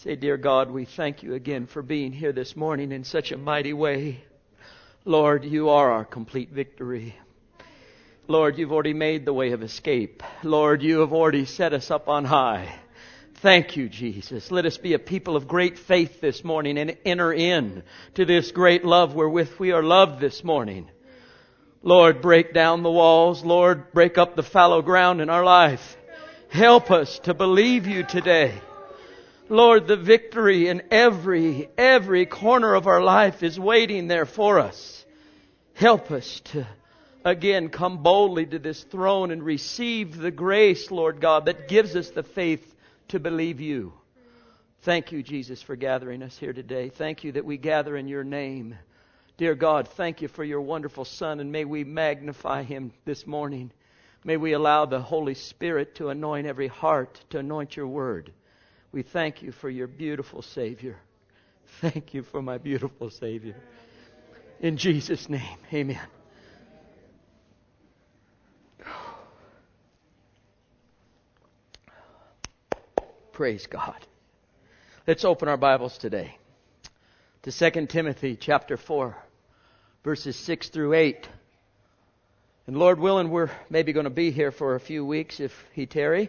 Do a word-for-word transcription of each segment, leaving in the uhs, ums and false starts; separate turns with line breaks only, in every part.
Say, dear God, we thank you again for being here this morning in such a mighty way. Lord, you are our complete victory. Lord, you've already made the way of escape. Lord, you have already set us up on high. Thank you, Jesus. Let us be a people of great faith this morning and enter in to this great love wherewith we are loved this morning. Lord, break down the walls. Lord, break up the fallow ground in our life. Help us to believe you today. Lord, the victory in every, every corner of our life is waiting there for us. Help us to, again, come boldly to this throne and receive the grace, Lord God, that gives us the faith to believe you. Thank you, Jesus, for gathering us here today. Thank you that we gather in your name. Dear God, thank you for your wonderful Son, and may we magnify him this morning. May we allow the Holy Spirit to anoint every heart, to anoint your word. We thank you for your beautiful Savior. Thank you for my beautiful Savior. In Jesus' name, amen. Praise God. Let's open our Bibles today to Second Timothy chapter four, verses six through eight. And Lord willing, we're maybe going to be here for a few weeks if He tarry.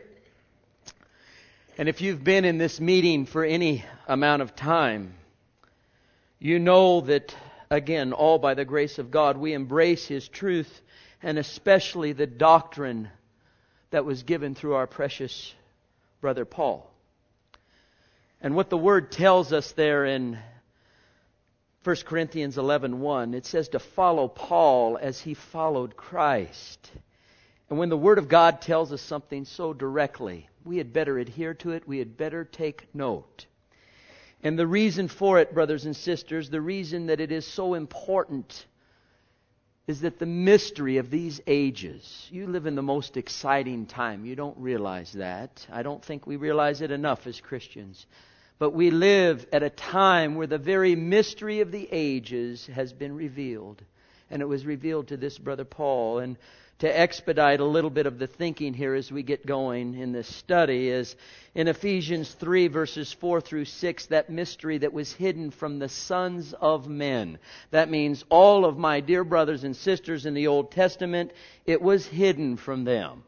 And if you've been in this meeting for any amount of time, you know that, again, all by the grace of God, we embrace His truth, and especially the doctrine that was given through our precious brother Paul. And what the Word tells us there in First Corinthians eleven one, it says to follow Paul as he followed Christ. And when the Word of God tells us something so directly, we had better adhere to it. We had better take note. And the reason for it, brothers and sisters, the reason that it is so important is that the mystery of these ages, you live in the most exciting time. You don't realize that. I don't think we realize it enough as Christians. But we live at a time where the very mystery of the ages has been revealed. And it was revealed to this brother Paul. And to expedite a little bit of the thinking here as we get going in this study is in Ephesians three verses four through six, that mystery that was hidden from the sons of men. That means all of my dear brothers and sisters in the Old Testament, it was hidden from them.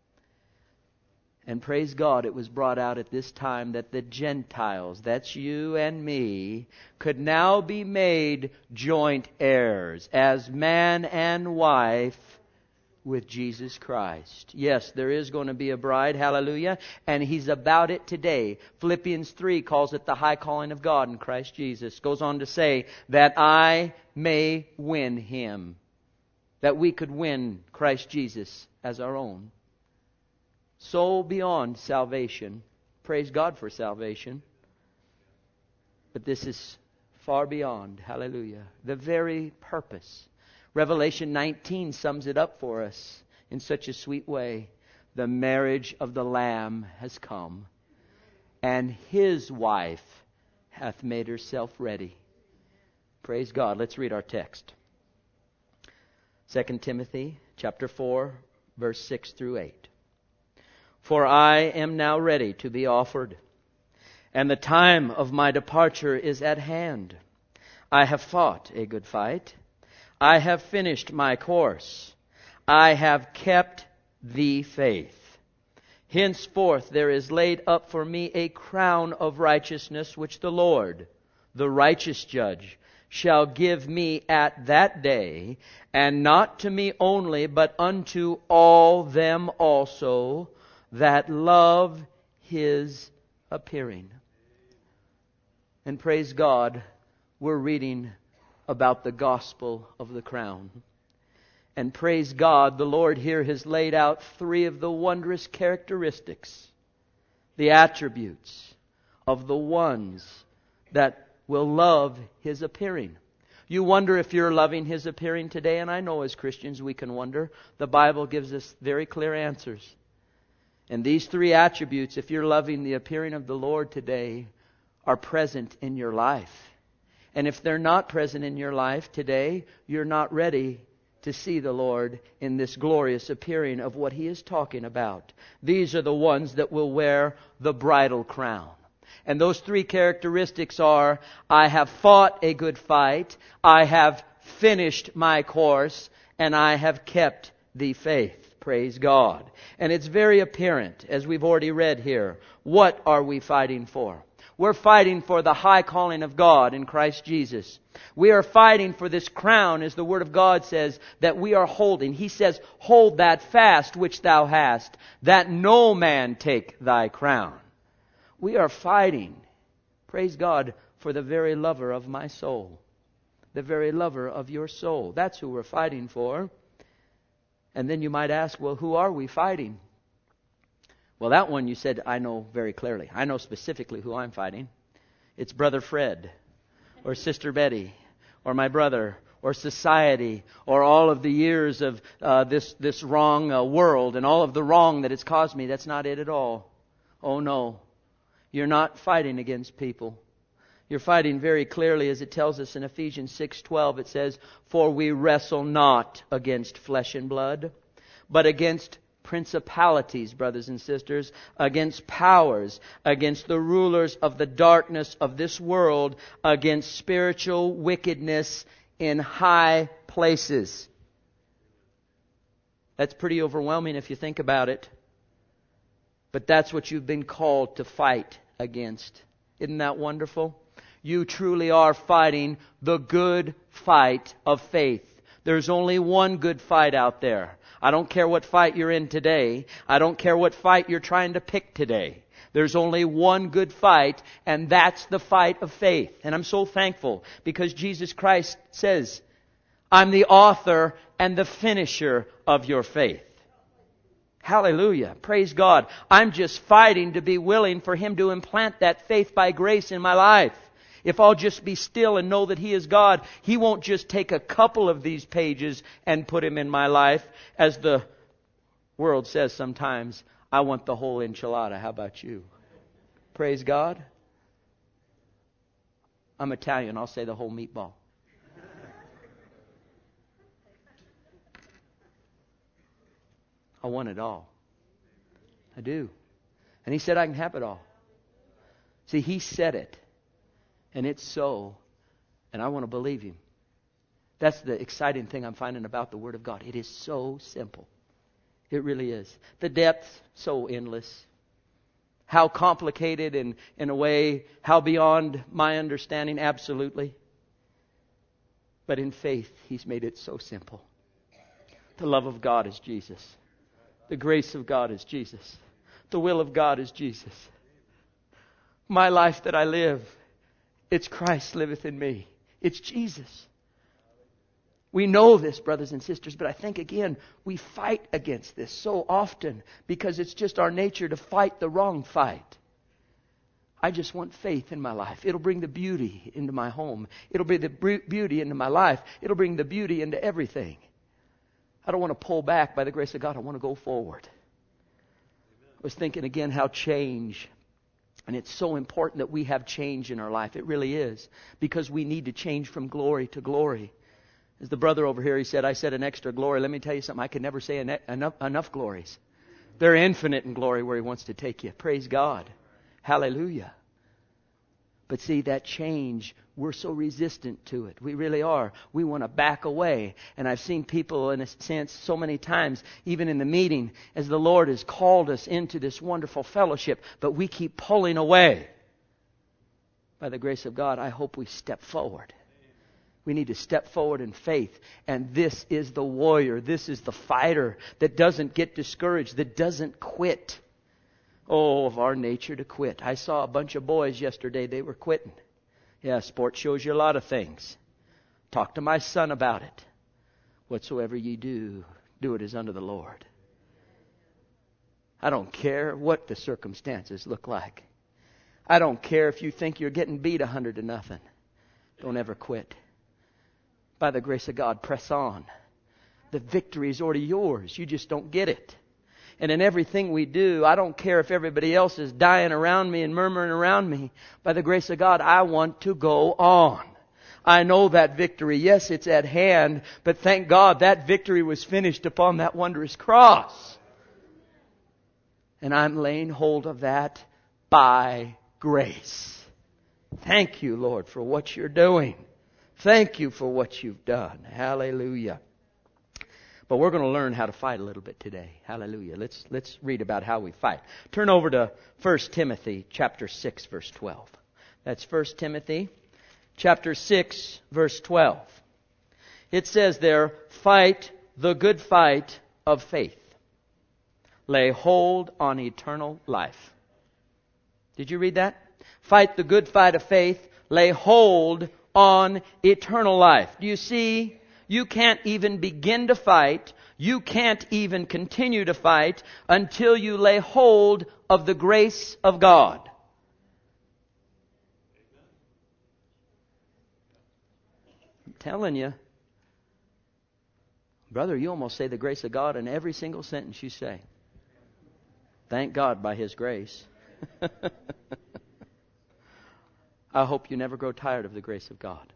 And praise God, it was brought out at this time that the Gentiles, that's you and me, could now be made joint heirs as man and wife with Jesus Christ. Yes, there is going to be a bride, hallelujah, and He's about it today. Philippians three calls it the high calling of God in Christ Jesus. Goes on to say that I may win Him. That we could win Christ Jesus as our own. So beyond salvation. Praise God for salvation. But this is far beyond, hallelujah, the very purpose. Revelation nineteen sums it up for us in such a sweet way. The marriage of the Lamb has come, and His wife hath made herself ready. Praise God. Let's read our text. Second Timothy chapter four, verse six through eight. For I am now ready to be offered, and the time of my departure is at hand. I have fought a good fight. I have finished my course. I have kept the faith. Henceforth there is laid up for me a crown of righteousness, which the Lord, the righteous judge, shall give me at that day, and not to me only, but unto all them also that love His appearing. And praise God, we're reading about the gospel of the crown. And praise God, the Lord here has laid out three of the wondrous characteristics, the attributes of the ones that will love His appearing. You wonder if you're loving His appearing today, and I know as Christians we can wonder. The Bible gives us very clear answers. And these three attributes, if you're loving the appearing of the Lord today, are present in your life. And if they're not present in your life today, you're not ready to see the Lord in this glorious appearing of what He is talking about. These are the ones that will wear the bridal crown. And those three characteristics are, I have fought a good fight, I have finished my course, and I have kept the faith. Praise God. And it's very apparent, as we've already read here, what are we fighting for? We're fighting for the high calling of God in Christ Jesus. We are fighting for this crown, as the Word of God says, that we are holding. He says, hold that fast which thou hast, that no man take thy crown. We are fighting, praise God, for the very lover of my soul. The very lover of your soul. That's who we're fighting for. And then you might ask, well, who are we fighting? Well, that one you said, I know very clearly. I know specifically who I'm fighting. It's Brother Fred, or Sister Betty, or my brother, or society, or all of the years of uh, this this wrong uh, world and all of the wrong that it's caused me. That's not it at all. Oh no. You're not fighting against people. You're fighting very clearly, as it tells us in Ephesians six twelve. It says, for we wrestle not against flesh and blood, but against principalities, brothers and sisters, against powers, against the rulers of the darkness of this world, against spiritual wickedness in high places. That's pretty overwhelming if you think about it. But that's what you've been called to fight against. Isn't that wonderful? You truly are fighting the good fight of faith. There's only one good fight out there. I don't care what fight you're in today. I don't care what fight you're trying to pick today. There's only one good fight, and that's the fight of faith. And I'm so thankful because Jesus Christ says, I'm the author and the finisher of your faith. Hallelujah. Praise God. I'm just fighting to be willing for Him to implant that faith by grace in my life. If I'll just be still and know that He is God, He won't just take a couple of these pages and put them in my life. As the world says sometimes, I want the whole enchilada. How about you? Praise God. I'm Italian. I'll say the whole meatball. I want it all. I do. And He said I can have it all. See, He said it. And it's so. And I want to believe Him. That's the exciting thing I'm finding about the Word of God. It is so simple. It really is. The depth, so endless. How complicated and, in a way, how beyond my understanding, absolutely. But in faith, He's made it so simple. The love of God is Jesus. The grace of God is Jesus. The will of God is Jesus. My life that I live, it's Christ liveth in me. It's Jesus. We know this, brothers and sisters, but I think, again, we fight against this so often because it's just our nature to fight the wrong fight. I just want faith in my life. It'll bring the beauty into my home. It'll bring the beauty into my life. It'll bring the beauty into everything. I don't want to pull back by the grace of God. I want to go forward. I was thinking again how change, and it's so important that we have change in our life. It really is. Because we need to change from glory to glory. As the brother over here, he said, I said an extra glory. Let me tell you something. I can never say enough, enough glories. They're infinite in glory where He wants to take you. Praise God. Hallelujah. But see, that change, we're so resistant to it. We really are. We want to back away. And I've seen people, in a sense, so many times, even in the meeting, as the Lord has called us into this wonderful fellowship, but we keep pulling away. By the grace of God, I hope we step forward. We need to step forward in faith. And this is the warrior. This is the fighter that doesn't get discouraged, that doesn't quit. Oh, of our nature to quit. I saw a bunch of boys yesterday. They were quitting. Yeah, sport shows you a lot of things. Talk to my son about it. Whatsoever ye do, do it as unto the Lord. I don't care what the circumstances look like. I don't care if you think you're getting beat a hundred to nothing. Don't ever quit. By the grace of God, press on. The victory is already yours. You just don't get it. And in everything we do, I don't care if everybody else is dying around me and murmuring around me. By the grace of God, I want to go on. I know that victory. Yes, it's at hand. But thank God that victory was finished upon that wondrous cross. And I'm laying hold of that by grace. Thank you, Lord, for what you're doing. Thank you for what you've done. Hallelujah. But we're going to learn how to fight a little bit today. Hallelujah. Let's let's read about how we fight. Turn over to First Timothy chapter six, verse twelve. That's First Timothy chapter six, verse twelve. It says there, fight the good fight of faith. Lay hold on eternal life. Did you read that? Fight the good fight of faith. Lay hold on eternal life. Do you see? You can't even begin to fight. You can't even continue to fight until you lay hold of the grace of God. I'm telling you. Brother, you almost say the grace of God in every single sentence you say. Thank God by His grace. I hope you never grow tired of the grace of God.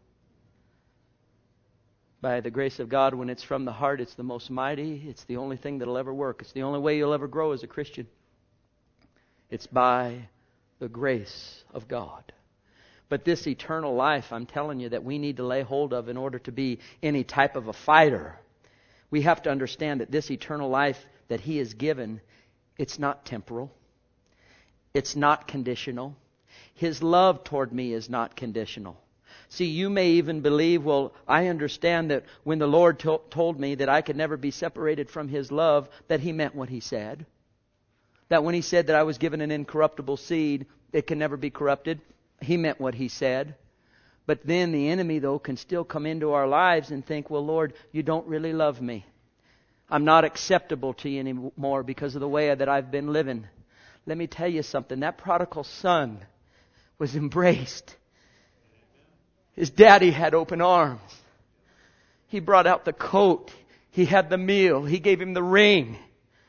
By the grace of God, when it's from the heart, it's the most mighty. It's the only thing that'll ever work. It's the only way you'll ever grow as a Christian. It's by the grace of God. But this eternal life, I'm telling you, that we need to lay hold of in order to be any type of a fighter. We have to understand that this eternal life that He has given, it's not temporal. It's not conditional. His love toward me is not conditional. See, you may even believe, well, I understand that when the Lord to- told me that I could never be separated from His love, that He meant what He said. That when He said that I was given an incorruptible seed, it can never be corrupted, He meant what He said. But then the enemy, though, can still come into our lives and think, well, Lord, you don't really love me. I'm not acceptable to you anymore because of the way that I've been living. Let me tell you something. That prodigal son was embraced. His daddy had open arms. He brought out the coat. He had the meal. He gave him the ring.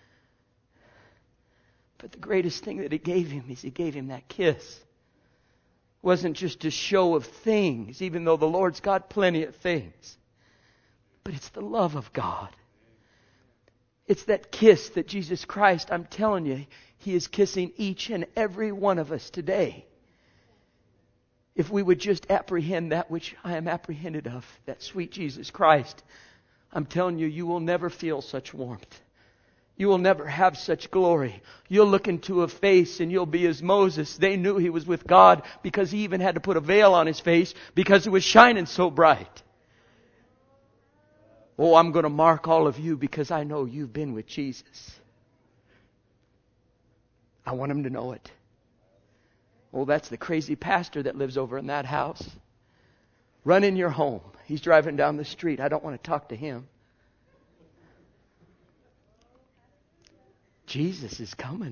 But the greatest thing that He gave him is He gave him that kiss. It wasn't just a show of things, even though the Lord's got plenty of things. But it's the love of God. It's that kiss that Jesus Christ, I'm telling you, He is kissing each and every one of us today. If we would just apprehend that which I am apprehended of, that sweet Jesus Christ, I'm telling you, you will never feel such warmth. You will never have such glory. You'll look into a face and you'll be as Moses. They knew he was with God because he even had to put a veil on his face because it was shining so bright. Oh, I'm going to mark all of you because I know you've been with Jesus. I want them to know it. Oh, that's the crazy pastor that lives over in that house. Run in your home. He's driving down the street. I don't want to talk to him. Jesus is coming.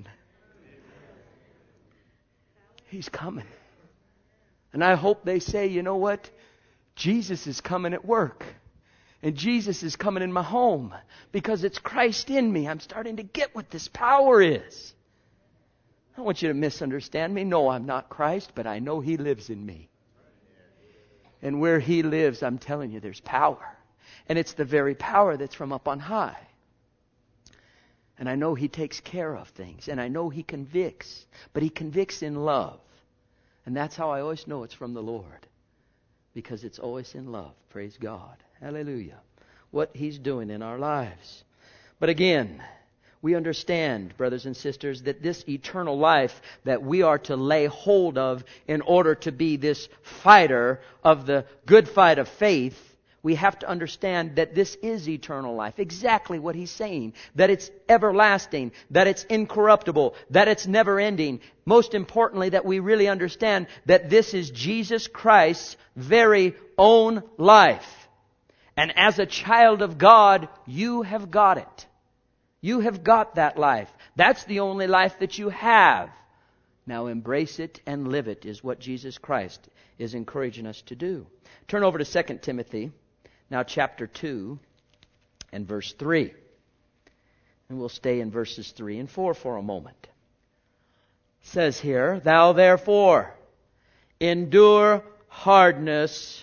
He's coming. And I hope they say, you know what? Jesus is coming at work. And Jesus is coming in my home. Because it's Christ in me. I'm starting to get what this power is. I don't want you to misunderstand me. No, I'm not Christ, but I know He lives in me. And where He lives, I'm telling you, there's power. And it's the very power that's from up on high. And I know He takes care of things. And I know He convicts. But He convicts in love. And that's how I always know it's from the Lord. Because it's always in love. Praise God. Hallelujah. What He's doing in our lives. But again, we understand, brothers and sisters, that this eternal life that we are to lay hold of in order to be this fighter of the good fight of faith, we have to understand that this is eternal life. Exactly what He's saying. That it's everlasting. That it's incorruptible. That it's never ending. Most importantly, that we really understand that this is Jesus Christ's very own life. And as a child of God, you have got it. You have got that life. That's the only life that you have. Now embrace it and live it is what Jesus Christ is encouraging us to do. Turn over to Second Timothy, now chapter two and verse three. And we'll stay in verses three and four for a moment. It says here, thou therefore endure hardness.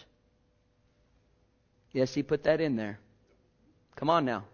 Yes, he put that in there. Come on now.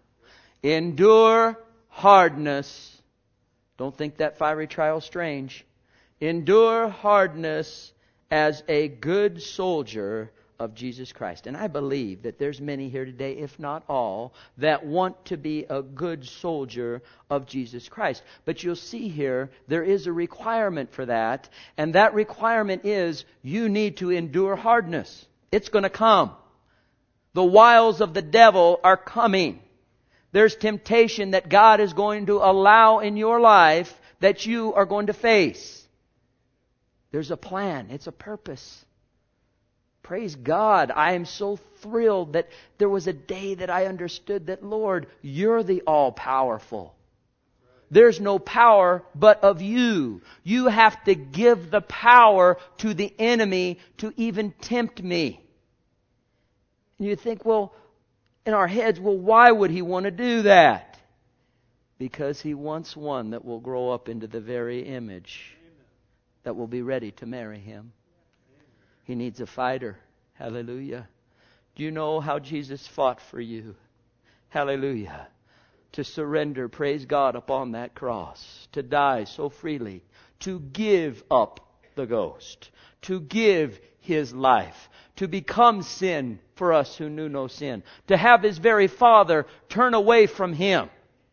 Endure hardness. Don't think that fiery trial strange. Endure hardness as a good soldier of Jesus Christ. And I believe that there's many here today, if not all, that want to be a good soldier of Jesus Christ. But you'll see here, there is a requirement for that. And that requirement is you need to endure hardness. It's going to come. The wiles of the devil are coming. There's temptation that God is going to allow in your life that you are going to face. There's a plan. It's a purpose. Praise God. I am so thrilled that there was a day that I understood that, Lord, you're the all-powerful. There's no power but of you. You have to give the power to the enemy to even tempt me. And you think, well, in our heads, well, why would he want to do that? Because he wants one that will grow up into the very image that will be ready to marry him. He needs a fighter. Hallelujah. Do you know how Jesus fought for you? Hallelujah. To surrender, praise God, upon that cross. To die so freely. To give up the ghost. To give His life. To become sin for us who knew no sin. To have His very Father turn away from Him.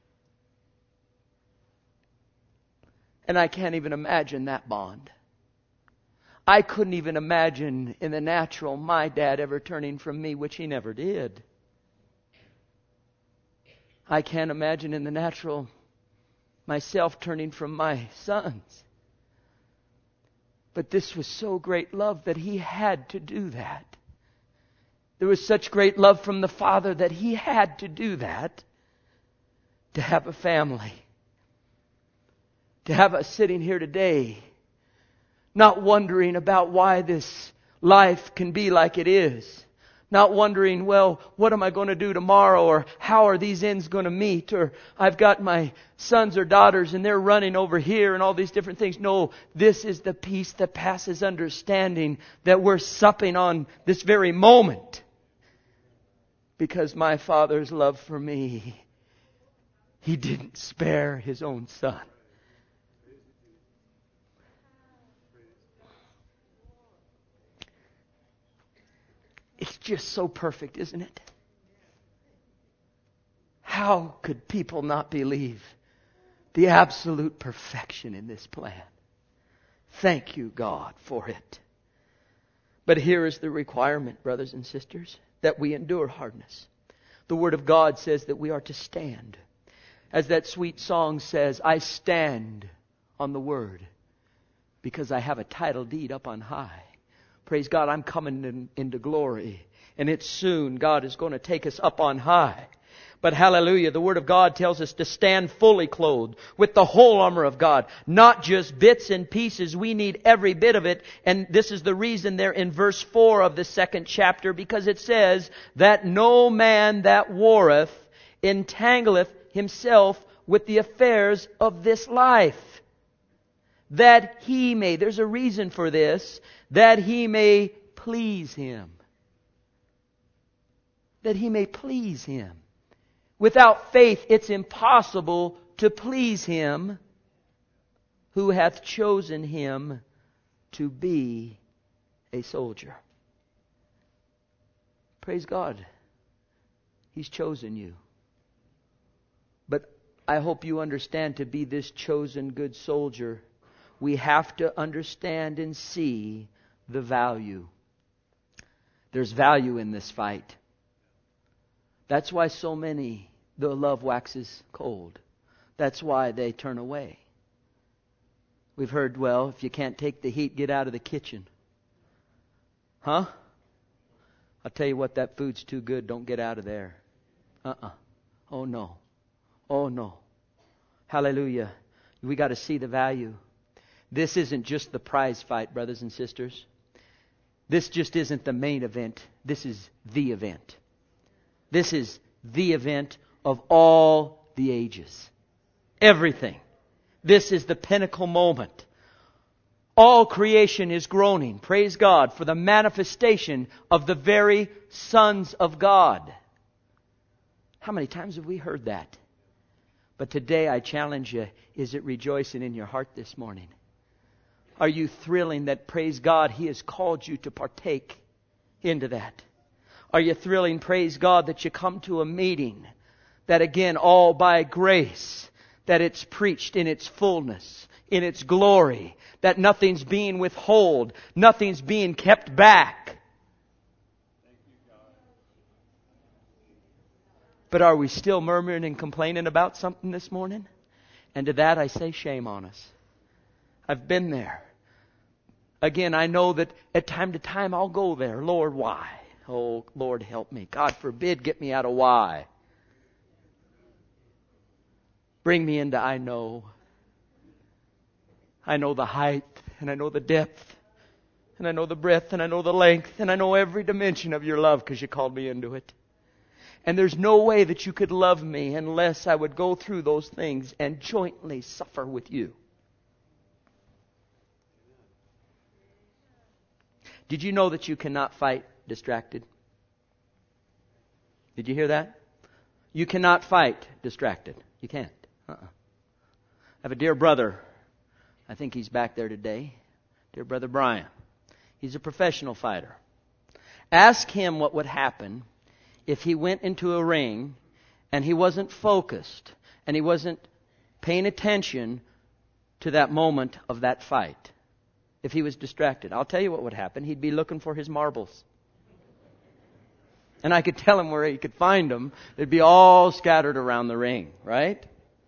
And I can't even imagine that bond. I couldn't even imagine in the natural my dad ever turning from me, which he never did. I can't imagine in the natural myself turning from my sons. But this was so great love that he had to do that. There was such great love from the Father that he had to do that to have a family. To have us sitting here today not wondering about why this life can be like it is. Not wondering, well, what am I going to do tomorrow? Or how are these ends going to meet? Or I've got my sons or daughters and they're running over here and all these different things. No, this is the peace that passes understanding that we're supping on this very moment. Because my Father's love for me, He didn't spare His own Son. It's just so perfect, isn't it? How could people not believe the absolute perfection in this plan? Thank you, God, for it. But here is the requirement, brothers and sisters, that we endure hardness. The Word of God says that we are to stand. As that sweet song says, I stand on the Word because I have a title deed up on high. Praise God, I'm coming in, into glory. And it's soon. God is going to take us up on high. But hallelujah, the Word of God tells us to stand fully clothed with the whole armor of God. Not just bits and pieces. We need every bit of it. And this is the reason there in verse four of the second chapter. Because it says that no man that warreth entangleth himself with the affairs of this life. That he may, there's a reason for this, that he may please Him. That he may please Him. Without faith it's impossible to please Him who hath chosen him to be a soldier. Praise God. He's chosen you. But I hope you understand, to be this chosen good soldier, we have to understand and see the value. There's value in this fight. That's why so many, the love waxes cold. That's why they turn away. We've heard, well, if you can't take the heat, get out of the kitchen. Huh? I'll tell you what, that food's too good. Don't get out of there. Uh-uh. Oh, no. Oh, no. Hallelujah. We got to see the value. This isn't just the prize fight, brothers and sisters. This just isn't the main event. This is the event. This is the event of all the ages. Everything. This is the pinnacle moment. All creation is groaning, praise God, for the manifestation of the very sons of God. How many times have we heard that? But today I challenge you, is it rejoicing in your heart this morning? Are you thrilling that, praise God, He has called you to partake into that? Are you thrilling, praise God, that you come to a meeting that, again, all by grace, that it's preached in its fullness, in its glory, that nothing's being withheld, nothing's being kept back? But are we still murmuring and complaining about something this morning? And to that I say, shame on us. I've been there. Again, I know that at time to time I'll go there. Lord, why? Oh, Lord, help me. God forbid, get me out of why. Bring me into I know. I know the height, and I know the depth, and I know the breadth, and I know the length, and I know every dimension of your love because you called me into it. And there's no way that you could love me unless I would go through those things and jointly suffer with you. Did you know that you cannot fight distracted? Did you hear that? You cannot fight distracted. You can't. Uh-uh. I have a dear brother. I think he's back there today. Dear brother Brian. He's a professional fighter. Ask him what would happen if he went into a ring and he wasn't focused and he wasn't paying attention to that moment of that fight. If he was distracted, I'll tell you what would happen. He'd be looking for his marbles. And I could tell him where he could find them. They'd be all scattered around the ring, right?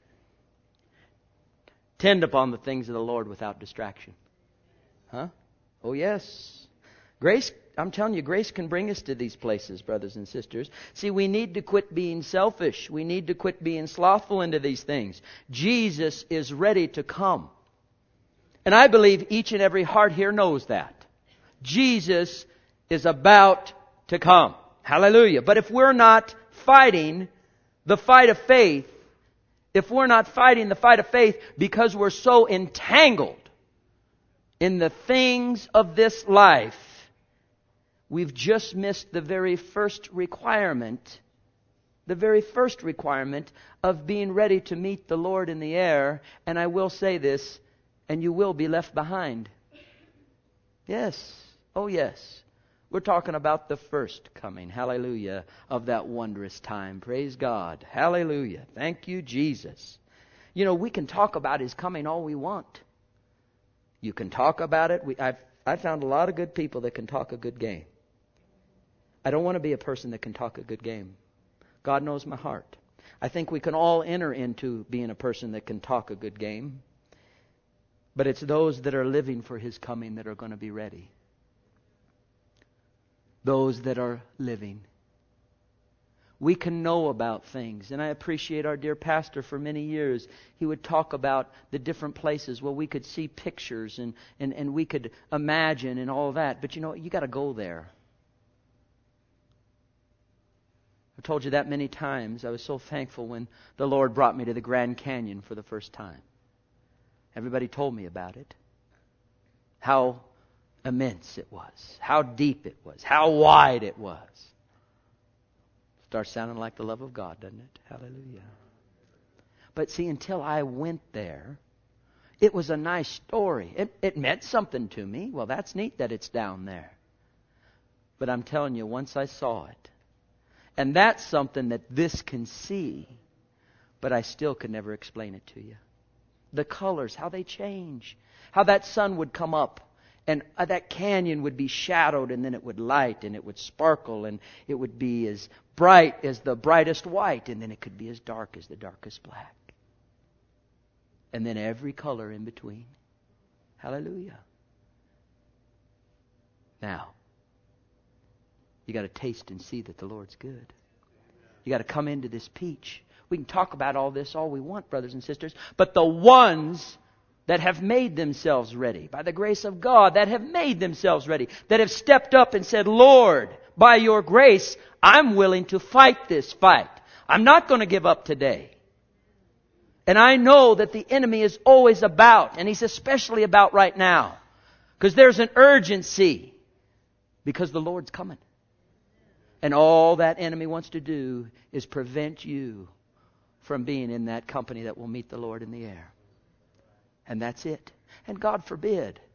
Tend upon the things of the Lord without distraction. Huh? Oh, yes. Grace, I'm telling you, grace can bring us to these places, brothers and sisters. See, we need to quit being selfish. We need to quit being slothful into these things. Jesus is ready to come. And I believe each and every heart here knows that. Jesus is about to come. Hallelujah. But if we're not fighting the fight of faith, if we're not fighting the fight of faith because we're so entangled in the things of this life, we've just missed the very first requirement, the very first requirement of being ready to meet the Lord in the air. And I will say this, and you will be left behind. Yes. Oh, yes. We're talking about the first coming, hallelujah, of that wondrous time. Praise God. Hallelujah. Thank you, Jesus. You know, we can talk about His coming all we want. You can talk about it. We, I've, I've found a lot of good people that can talk a good game. I don't want to be a person that can talk a good game. God knows my heart. I think we can all enter into being a person that can talk a good game. But it's those that are living for His coming that are going to be ready. Those that are living. We can know about things. And I appreciate our dear pastor for many years. He would talk about the different places where we could see pictures and, and, and we could imagine and all that. But you know, you got to go there. I've told you that many times. I was so thankful when the Lord brought me to the Grand Canyon for the first time. Everybody told me about it. How immense it was. How deep it was. How wide it was. Starts sounding like the love of God, doesn't it? Hallelujah. But see, until I went there, it was a nice story. It, it meant something to me. Well, that's neat that it's down there. But I'm telling you, once I saw it, and that's something that this can see, but I still could never explain it to you. The colors, how they change. How that sun would come up and that canyon would be shadowed and then it would light and it would sparkle and it would be as bright as the brightest white and then it could be as dark as the darkest black. And then every color in between. Hallelujah. Now, you got to taste and see that the Lord's good. You got to come into this peach. We can talk about all this all we want, brothers and sisters, but the ones that have made themselves ready, by the grace of God, that have made themselves ready, that have stepped up and said, Lord, by your grace, I'm willing to fight this fight. I'm not going to give up today. And I know that the enemy is always about, and he's especially about right now, because there's an urgency, because the Lord's coming. And all that enemy wants to do is prevent you from being in that company that will meet the Lord in the air. And that's it. And God forbid.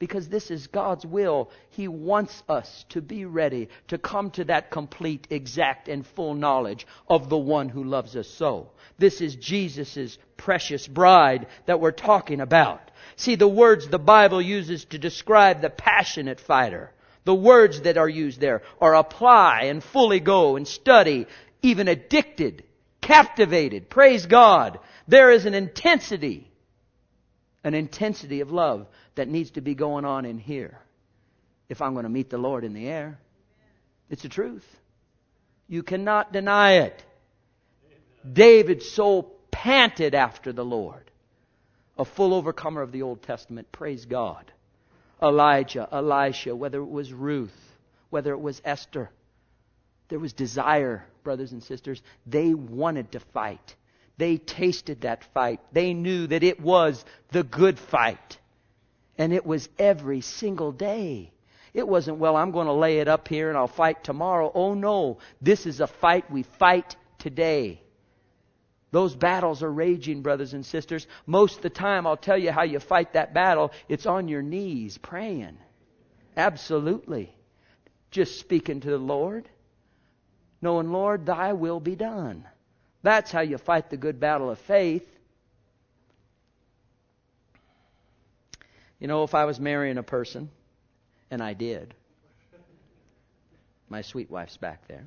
because this is God's will. He wants us to be ready to come to that complete, exact, and full knowledge of the one who loves us so. This is Jesus' precious bride that we're talking about. See, the words the Bible uses to describe the passionate fighter, the words that are used there are apply and fully go and study, even addicted, captivated. Praise God. There is an intensity, an intensity of love that needs to be going on in here if I'm going to meet the Lord in the air. It's the truth. You cannot deny it. David's soul panted after the Lord. A full overcomer of the Old Testament. Praise God. Elijah, Elisha, whether it was Ruth, whether it was Esther. There was desire, brothers and sisters. They wanted to fight. They tasted that fight. They knew that it was the good fight. And it was every single day. It wasn't, well, I'm going to lay it up here and I'll fight tomorrow. Oh no, this is a fight we fight today. Those battles are raging, brothers and sisters. Most of the time, I'll tell you how you fight that battle. It's on your knees, praying. Absolutely. Just speaking to the Lord. Knowing, Lord, thy will be done. That's how you fight the good battle of faith. You know, if I was marrying a person, and I did, my sweet wife's back there,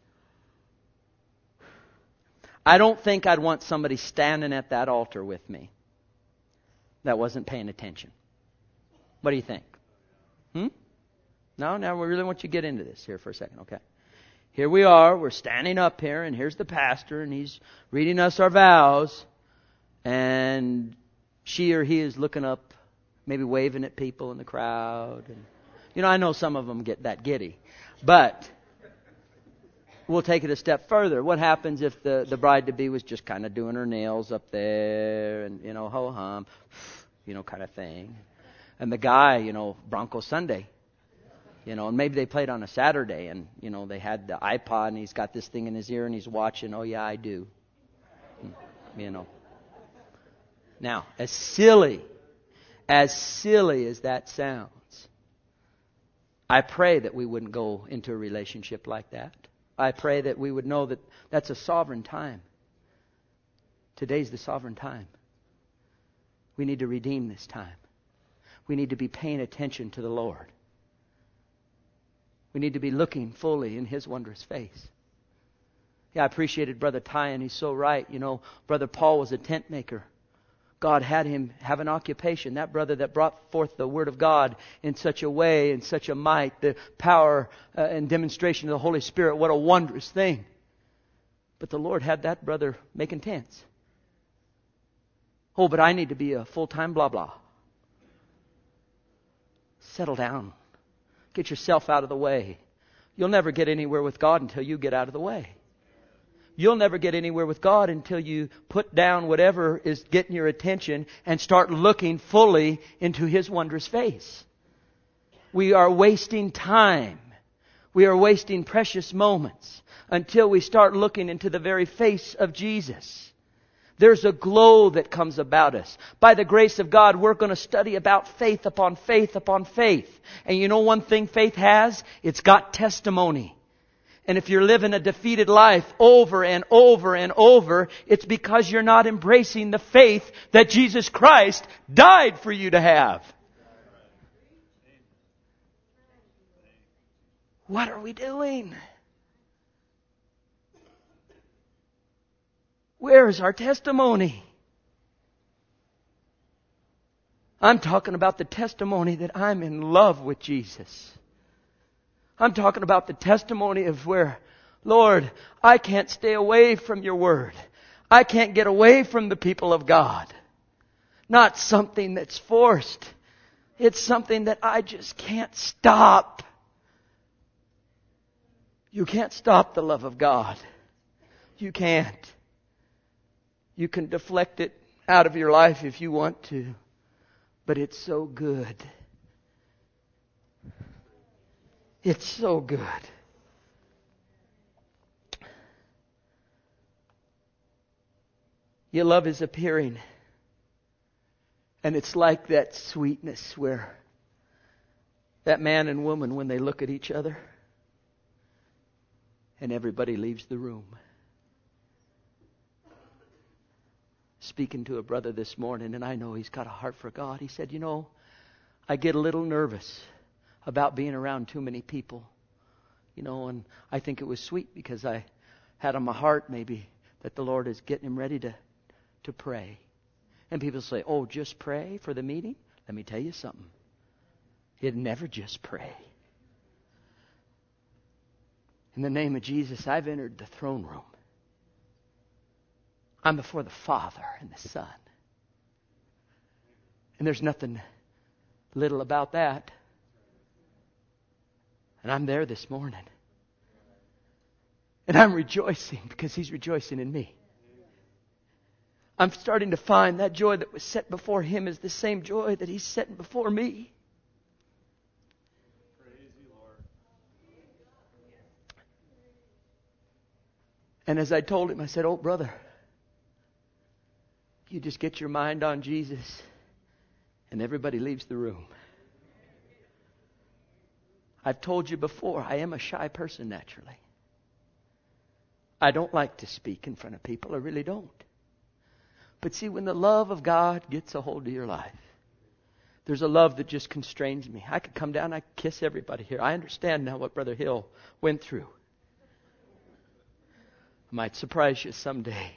I don't think I'd want somebody standing at that altar with me that wasn't paying attention. What do you think? Hmm? No, now we really want you to get into this here for a second, okay? Here we are, we're standing up here, and here's the pastor, and he's reading us our vows, and she or he is looking up, maybe waving at people in the crowd. And, you know, I know some of them get that giddy, but we'll take it a step further. What happens if the, the bride-to-be was just kind of doing her nails up there and, you know, ho-hum, you know, kind of thing. And the guy, you know, Bronco Sunday, you know, and maybe they played on a Saturday and, you know, they had the iPod and he's got this thing in his ear and he's watching, oh yeah, I do. You know. Now, as silly, as silly as that sounds, I pray that we wouldn't go into a relationship like that. I pray that we would know that that's a sovereign time. Today's the sovereign time. We need to redeem this time. We need to be paying attention to the Lord. We need to be looking fully in His wondrous face. Yeah, I appreciated Brother Ty, and he's so right. You know, Brother Paul was a tent maker. God had him have an occupation. That brother that brought forth the Word of God in such a way, in such a might, the power uh, and demonstration of the Holy Spirit, what a wondrous thing. But the Lord had that brother making tents. Oh, but I need to be a full-time blah blah. Settle down. Get yourself out of the way. You'll never get anywhere with God until you get out of the way. You'll never get anywhere with God until you put down whatever is getting your attention and start looking fully into His wondrous face. We are wasting time. We are wasting precious moments until we start looking into the very face of Jesus. There's a glow that comes about us. By the grace of God, we're going to study about faith upon faith upon faith. And you know one thing faith has? It's got testimony. And if you're living a defeated life over and over and over, it's because you're not embracing the faith that Jesus Christ died for you to have. What are we doing? Where is our testimony? I'm talking about the testimony that I'm in love with Jesus. I'm talking about the testimony of where, Lord, I can't stay away from your word. I can't get away from the people of God. Not something that's forced. It's something that I just can't stop. You can't stop the love of God. You can't. You can deflect it out of your life if you want to. But it's so good. It's so good. Your love is appearing. And it's like that sweetness where That man and woman, when they look at each other and everybody leaves the room. Speaking to a brother this morning, and I know he's got a heart for God. He said, you know, I get a little nervous about being around too many people. You know, and I think it was sweet because I had on my heart maybe that the Lord is getting him ready to, to pray. And people say, oh, just pray for the meeting? Let me tell you something. He'd never just pray. In the name of Jesus, I've entered the throne room. I'm before the Father and the Son. And there's nothing little about that. And I'm there this morning. And I'm rejoicing because He's rejoicing in me. I'm starting to find that joy that was set before Him is the same joy that He's setting before me.
Praise you, Lord.
And as I told him, I said, oh, brother, you just get your mind on Jesus and everybody leaves the room. I've told you before, I am a shy person naturally. I don't like to speak in front of people. I really don't. But see, when the love of God gets a hold of your life, there's a love that just constrains me. I could come down, I could kiss everybody here. I understand now what Brother Hill went through. I might surprise you someday.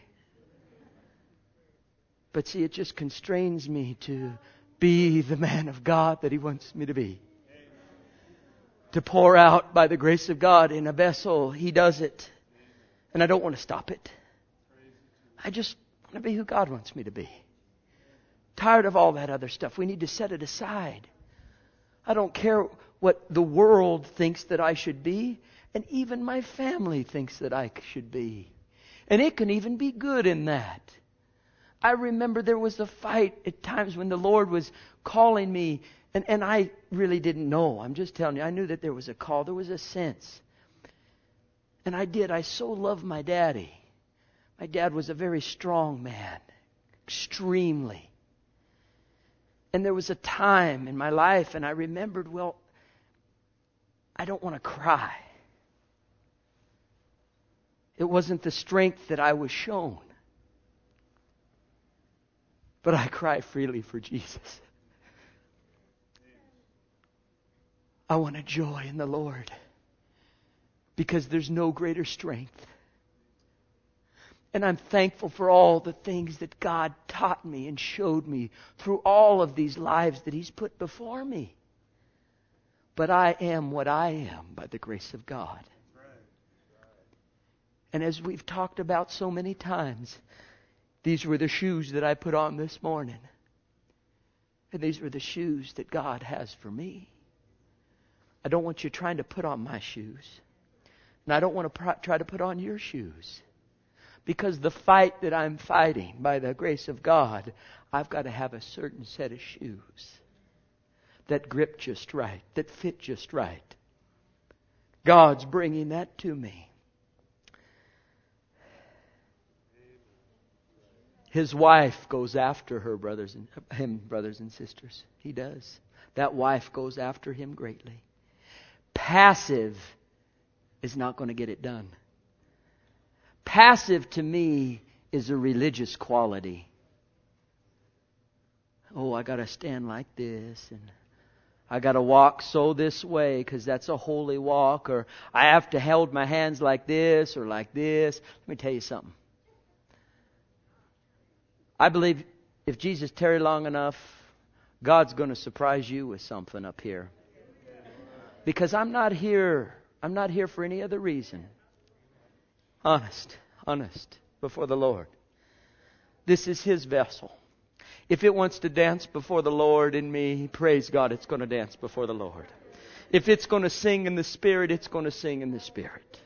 But see, it just constrains me to be the man of God that He wants me to be. To pour out by the grace of God in a vessel. He does it. And I don't want to stop it. I just want to be who God wants me to be. Tired of all that other stuff. We need to set it aside. I don't care what the world thinks that I should be. And even my family thinks that I should be. And it can even be good in that. I remember there was a fight at times when the Lord was calling me. And, and I really didn't know. I'm just telling you. I knew that there was a call. There was a sense. And I did. I so loved my daddy. My dad was a very strong man. Extremely. And there was a time in my life, and I remembered, well, I don't want to cry. It wasn't the strength that I was shown. But I cry freely for Jesus. I want a joy in the Lord. Because there's no greater strength. And I'm thankful for all the things that God taught me and showed me through all of these lives that He's put before me. But I am what I am by the grace of God. And as we've talked about so many times, these were the shoes that I put on this morning. And these were the shoes that God has for me. I don't want you trying to put on my shoes. And I don't want to pr- try to put on your shoes. Because the fight that I'm fighting, by the grace of God, I've got to have a certain set of shoes that grip just right, that fit just right. God's bringing that to me. His wife goes after her brothers and him, brothers and sisters. He does. That wife goes after him greatly. Passive is not going to get it done. Passive to me is a religious quality. Oh, I got to stand like this, and I got to walk so this way because that's a holy walk, or I have to hold my hands like this or like this. Let me tell you something. I believe if Jesus tarry long enough, God's going to surprise you with something up here. Because I'm not here, I'm not here for any other reason. Honest, honest before the Lord. This is His vessel. If it wants to dance before the Lord in me, praise God, it's going to dance before the Lord. If it's going to sing in the Spirit, it's going to sing in the Spirit.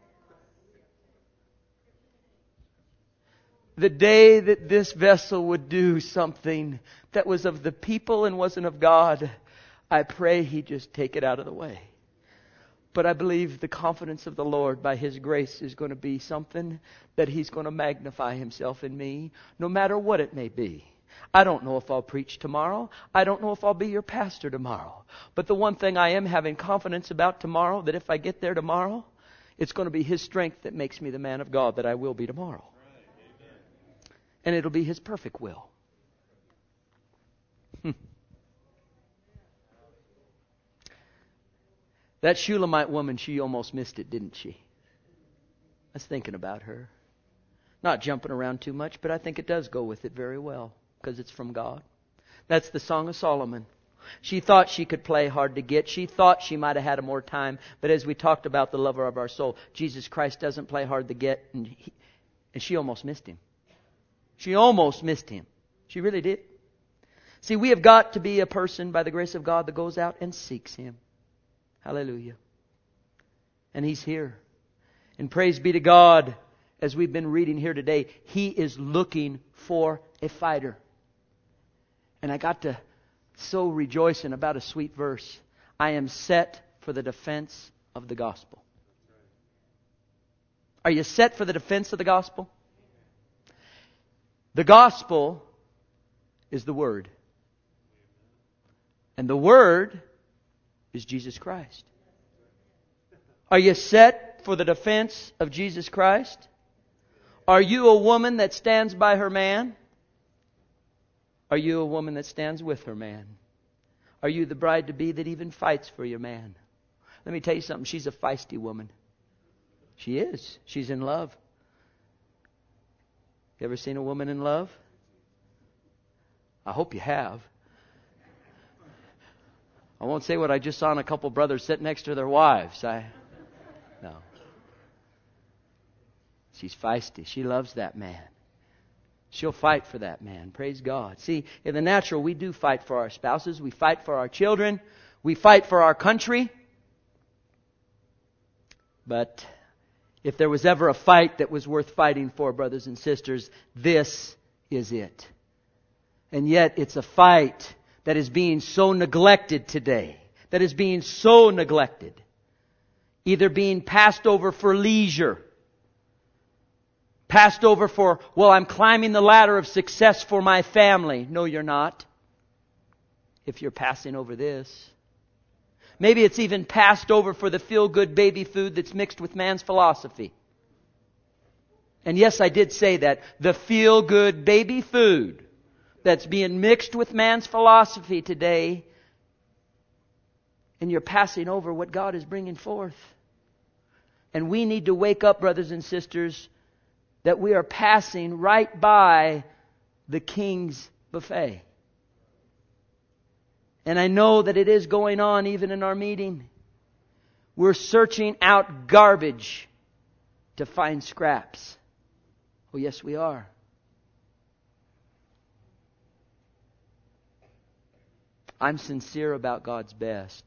The day that this vessel would do something that was of the people and wasn't of God, I pray He just take it out of the way. But I believe the confidence of the Lord by His grace is going to be something that He's going to magnify Himself in me, no matter what it may be. I don't know if I'll preach tomorrow. I don't know if I'll be your pastor tomorrow. But the one thing I am having confidence about tomorrow, that if I get there tomorrow, it's going to be His strength that makes me the man of God that I will be tomorrow. And it'll be His perfect will. That Shulamite woman, she almost missed it, didn't she? I was thinking about her. Not jumping around too much, but I think it does go with it very well, because it's from God. That's the Song of Solomon. She thought she could play hard to get. She thought she might have had more time. But as we talked about the lover of our soul, Jesus Christ doesn't play hard to get. And, he, and she almost missed Him. She almost missed Him. She really did. See, we have got to be a person, by the grace of God, that goes out and seeks Him. Hallelujah. And He's here. And praise be to God, as we've been reading here today, He is looking for a fighter. And I got to so rejoicing about a sweet verse. I am set for the defense of the gospel. Are you set for the defense of the gospel? The gospel is the Word. And the Word is Jesus Christ. Are you set for the defense of Jesus Christ? Are you a woman that stands by her man? Are you a woman that stands with her man? Are you the bride-to-be that even fights for your man? Let me tell you something. She's a feisty woman. She is. She's in love. You ever seen a woman in love? I hope you have. I won't say what I just saw in a couple brothers sitting next to their wives. I, no. She's feisty. She loves that man. She'll fight for that man. Praise God. See, in the natural, we do fight for our spouses. We fight for our children. We fight for our country. But if there was ever a fight that was worth fighting for, brothers and sisters, this is it. And yet it's a fight that is being so neglected today. That is being so neglected. Either being passed over for leisure. Passed over for, well, I'm climbing the ladder of success for my family. No, you're not. If you're passing over this. Maybe it's even passed over for the feel-good baby food that's mixed with man's philosophy. And yes, I did say that. The feel-good baby food that's being mixed with man's philosophy today. And you're passing over what God is bringing forth. And we need to wake up, brothers and sisters, that we are passing right by the King's buffet. And I know that it is going on even in our meeting. We're searching out garbage to find scraps. Oh, yes, we are. I'm sincere about God's best.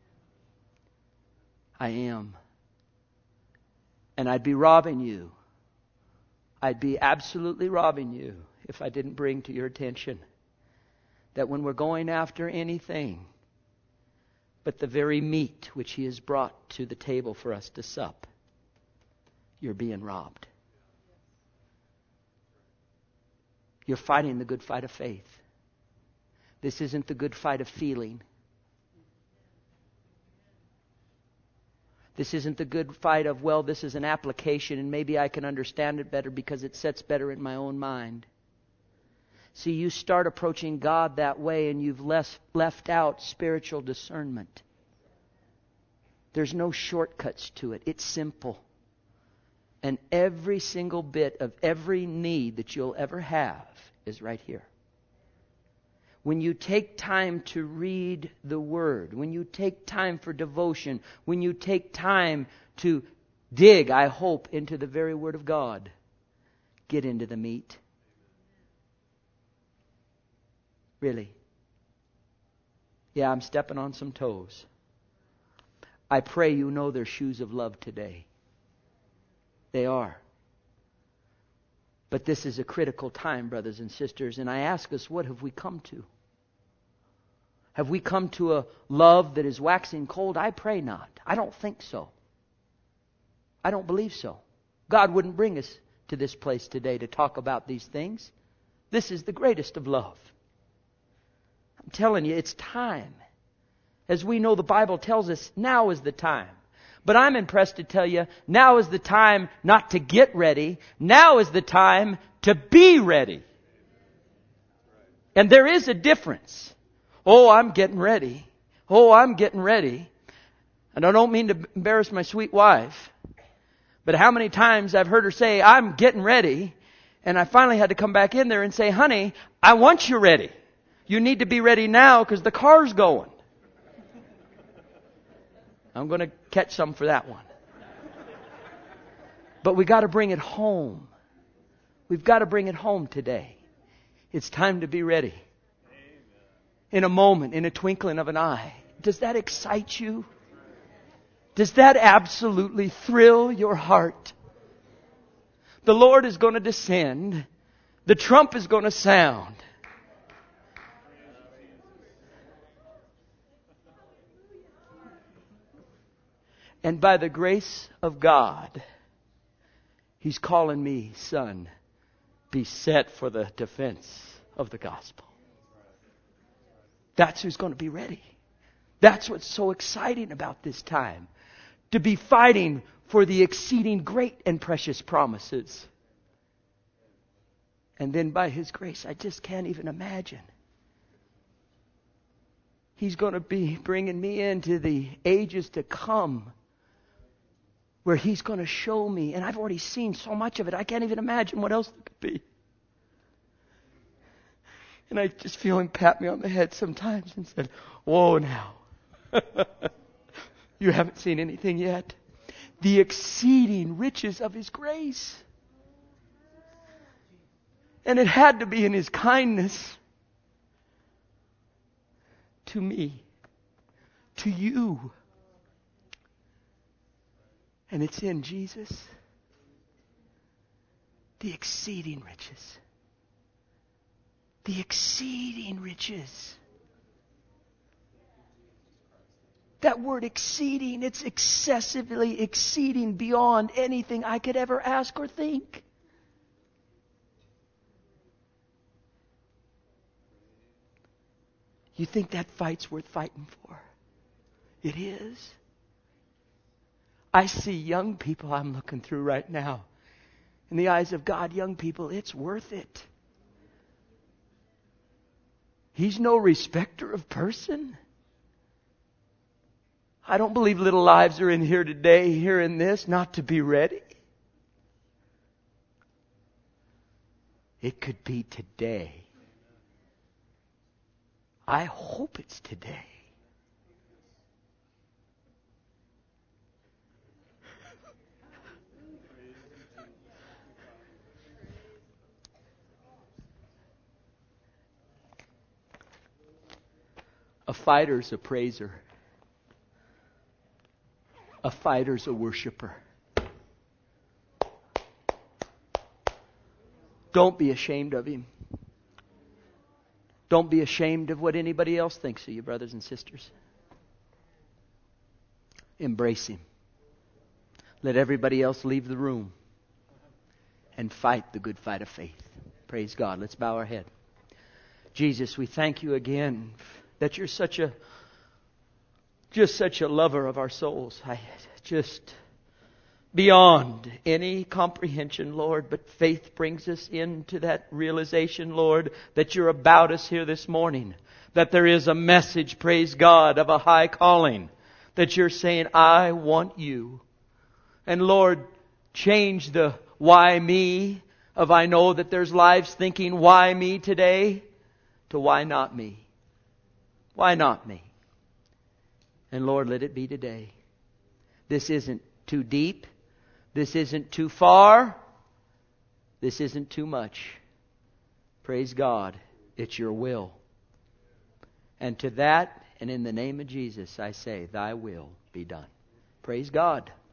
I am. And I'd be robbing you. I'd be absolutely robbing you if I didn't bring to your attention that when we're going after anything but the very meat which He has brought to the table for us to sup, you're being robbed. You're fighting the good fight of faith. This isn't the good fight of feeling. This isn't the good fight of, well, this is an application and maybe I can understand it better because it sets better in my own mind. See, you start approaching God that way and you've left, left out spiritual discernment. There's no shortcuts to it. It's simple. And every single bit of every need that you'll ever have is right here. When you take time to read the Word, when you take time for devotion, when you take time to dig, I hope, into the very Word of God, get into the meat. Really. Yeah, I'm stepping on some toes. I pray you know they're shoes of love today. They are. But this is a critical time, brothers and sisters, and I ask us, what have we come to? Have we come to a love that is waxing cold? I pray not. I don't think so. I don't believe so. God wouldn't bring us to this place today to talk about these things. This is the greatest of love. I'm telling you, it's time. As we know, the Bible tells us now is the time. But I'm impressed to tell you, now is the time not to get ready. Now is the time to be ready. And there is a difference. Oh, I'm getting ready. Oh, I'm getting ready. And I don't mean to embarrass my sweet wife. But how many times I've heard her say, I'm getting ready. And I finally had to come back in there and say, honey, I want you ready. You need to be ready now because the car's going. I'm going to catch some for that one. But we got to bring it home. We've got to bring it home today. It's time to be ready. In a moment, in a twinkling of an eye. Does that excite you? Does that absolutely thrill your heart? The Lord is going to descend. The trump is going to sound. And by the grace of God, He's calling me, son, be set for the defense of the gospel. That's who's going to be ready. That's what's so exciting about this time. To be fighting for the exceeding great and precious promises. And then by His grace, I just can't even imagine. He's going to be bringing me into the ages to come, where He's going to show me, and I've already seen so much of it, I can't even imagine what else it could be. And I just feel Him pat me on the head sometimes and said, whoa now. You haven't seen anything yet. The exceeding riches of His grace. And it had to be in His kindness to me, to you. And it's in Jesus. The exceeding riches. The exceeding riches. That word exceeding, it's excessively exceeding beyond anything I could ever ask or think. You think that fight's worth fighting for? It is. I see young people I'm looking through right now. In the eyes of God, young people, it's worth it. He's no respecter of person. I don't believe little lives are in here today, hearing this, not to be ready. It could be today. I hope it's today. A fighter's a praiser. A fighter's a worshiper. Don't be ashamed of him. Don't be ashamed of what anybody else thinks of you, brothers and sisters. Embrace him. Let everybody else leave the room. And fight the good fight of faith. Praise God. Let's bow our head. Jesus, we thank you again that you're such a, just such a lover of our souls. I just, beyond any comprehension, Lord, but faith brings us into that realization, Lord, that you're about us here this morning. That there is a message, praise God, of a high calling. That you're saying, I want you. And Lord, change the why me of I know that there's lives thinking why me today to why not me. Why not me? And Lord, let it be today. This isn't too deep. This isn't too far. This isn't too much. Praise God. It's your will. And to that, and in the name of Jesus, I say, thy will be done. Praise God.